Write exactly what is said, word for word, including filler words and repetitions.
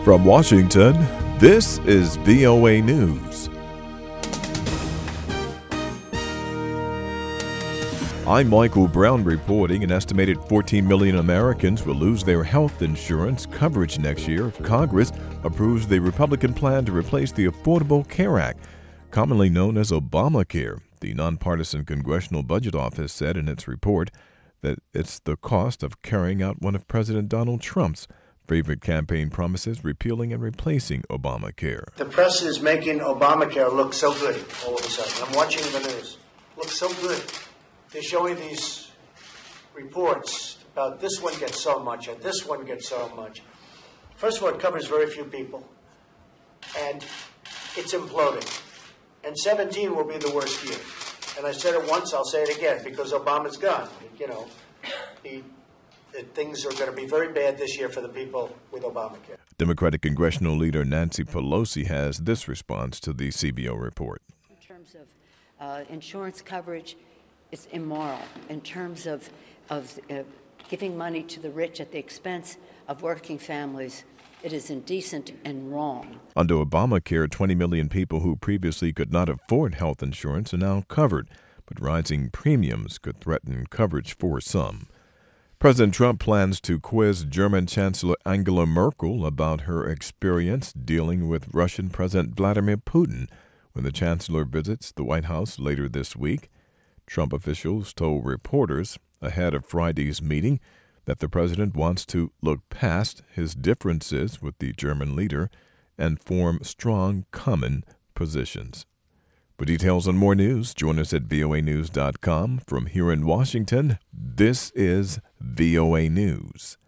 From Washington, this is V O A News. I'm Michael Brown reporting an estimated fourteen million Americans will lose their health insurance coverage next year if Congress approves the Republican plan to replace the Affordable Care Act, commonly known as Obamacare. The nonpartisan Congressional Budget Office said in its report that it's the cost of carrying out one of President Donald Trump's favorite campaign promises, repealing and replacing Obamacare. The press is making Obamacare look so good all of a sudden. I'm watching the news. Looks so good. They're showing these reports about this one gets so much and this one gets so much. First of all, it covers very few people. And it's imploding. And seventeen will be the worst year. And I said it once, I'll say it again, because Obama's gone. You know, he... Things are going to be very bad this year for the people with Obamacare. Democratic congressional leader Nancy Pelosi has this response to the C B O report. In terms of uh, insurance coverage, it's immoral. In terms of, of uh, giving money to the rich at the expense of working families, it is indecent and wrong. Under Obamacare, twenty million people who previously could not afford health insurance are now covered, but rising premiums could threaten coverage for some. President Trump plans to quiz German Chancellor Angela Merkel about her experience dealing with Russian President Vladimir Putin when the chancellor visits the White House later this week. Trump officials told reporters ahead of Friday's meeting that the president wants to look past his differences with the German leader and form strong common positions. For details on more news, join us at V O A news dot com. From here in Washington, this is V O A News.